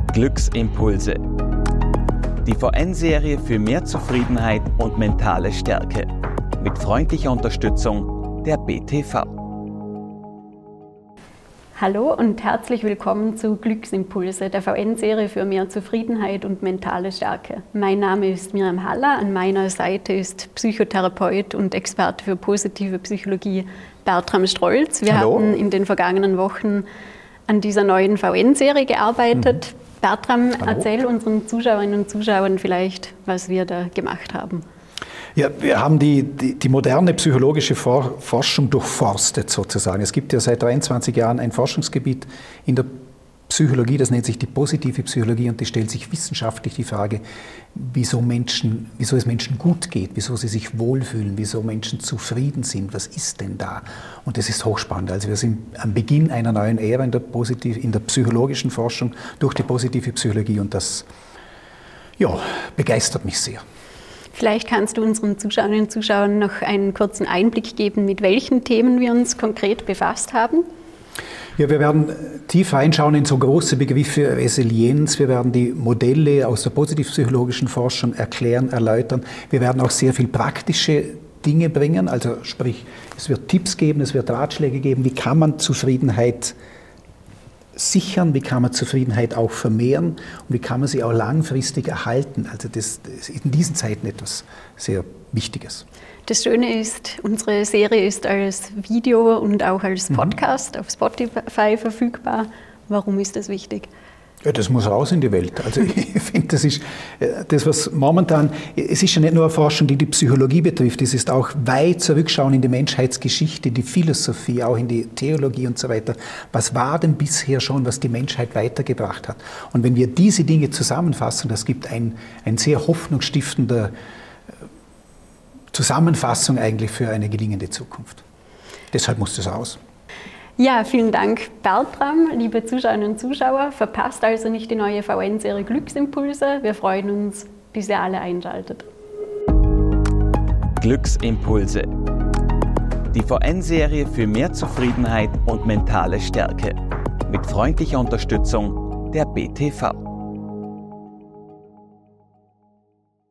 Glücksimpulse. Die VN-Serie für mehr Zufriedenheit und mentale Stärke. Mit freundlicher Unterstützung der BTV. Hallo und herzlich willkommen zu Glücksimpulse, der VN-Serie für mehr Zufriedenheit und mentale Stärke. Mein Name ist Miriam Haller, an meiner Seite ist Psychotherapeut und Experte für positive Psychologie Bertram Strolz. Wir hatten in den vergangenen Wochen an dieser neuen VN-Serie gearbeitet. Bertram, erzähl unseren Zuschauerinnen und Zuschauern vielleicht, was wir da gemacht haben. Ja, wir haben die moderne psychologische Forschung durchforstet sozusagen. Es gibt ja seit 23 Jahren ein Forschungsgebiet in der Psychologie, das nennt sich die positive Psychologie, und die stellt sich wissenschaftlich die Frage, wieso es Menschen gut geht, wieso sie sich wohlfühlen, wieso Menschen zufrieden sind, was ist denn da? Und das ist hochspannend. Also wir sind am Beginn einer neuen Ära in der psychologischen Forschung durch die positive Psychologie, und das begeistert mich sehr. Vielleicht kannst du unseren Zuschauerinnen und Zuschauern noch einen kurzen Einblick geben, mit welchen Themen wir uns konkret befasst haben. Ja, wir werden tief reinschauen in so große Begriffe wie Resilienz. Wir werden die Modelle aus der positiv-psychologischen Forschung erklären, erläutern. Wir werden auch sehr viel praktische Dinge bringen. Also sprich, es wird Tipps geben, es wird Ratschläge geben. Wie kann man Zufriedenheit sichern? Wie kann man Zufriedenheit auch vermehren? Und wie kann man sie auch langfristig erhalten? Also das ist in diesen Zeiten etwas sehr Wichtiges. Das Schöne ist, unsere Serie ist als Video und auch als Podcast auf Spotify verfügbar. Warum ist das wichtig? Ja, das muss raus in die Welt. Also ich finde, das ist das, was momentan, es ist ja nicht nur eine Forschung, die die Psychologie betrifft, es ist auch weit zurückschauen in die Menschheitsgeschichte, die Philosophie, auch in die Theologie und so weiter. Was war denn bisher schon, was die Menschheit weitergebracht hat? Und wenn wir diese Dinge zusammenfassen, das gibt ein sehr hoffnungsstiftender Zusammenfassung eigentlich für eine gelingende Zukunft. Deshalb muss das raus. Ja, vielen Dank, Bertram. Liebe Zuschauerinnen und Zuschauer, verpasst also nicht die neue VN-Serie Glücksimpulse. Wir freuen uns, bis ihr alle einschaltet. Glücksimpulse. Die VN-Serie für mehr Zufriedenheit und mentale Stärke. Mit freundlicher Unterstützung der BTV.